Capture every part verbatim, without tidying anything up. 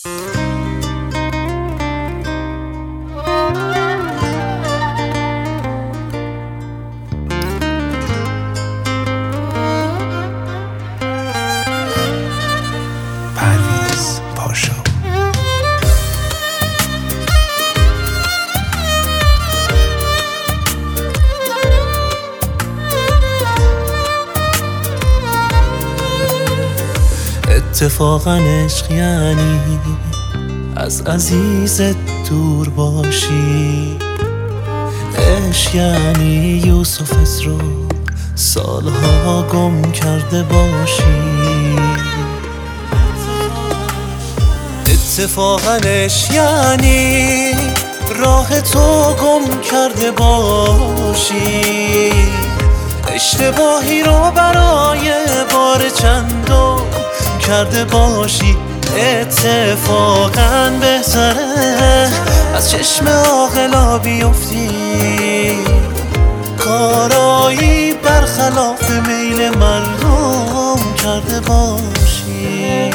پرویز پاشا. اتفاقا عشق یعنی از عزیزت دور باشی، عشق یعنی یوسفت رو سالها گم کرده باشی. اتفاقا عشق یعنی راه تو گم کرده باشی، اشتباهی رو برای بار چندم کرده باشی. اتفاقا بهتره از چشم عاقلا بیفتی، کارایی برخلاف میل مردم کرده باشی.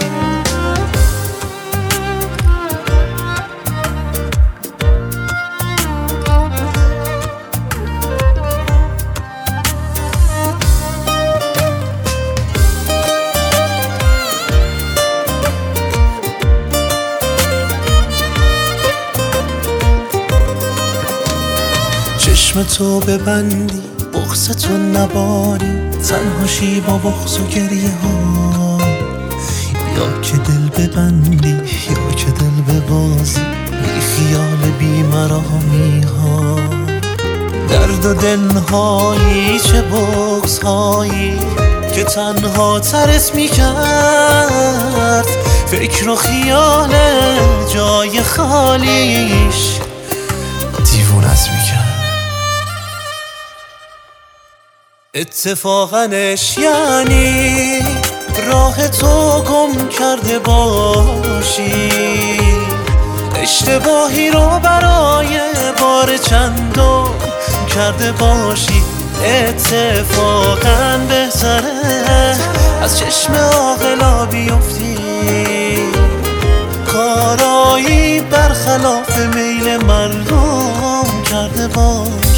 چشم تو ببندی بغض تو نباری، تنهاشی با بغض و گریه ها، یا که دل ببندی یا که دل ببازی بی خیال بی مرامی ها. درد و دلهایی چه بغض هایی که تنها ترس می کرد، فکر و خیال جای خالیش دیوونت می کرد. اتفاقا عشق یعنی راه تو گم کرده باشی، اشتباهی رو برای بار چندم کرده باشی. اتفاقا بهتره از چشم عاقلا بیفتی، کارایی برخلاف میل مردم کرده باشی.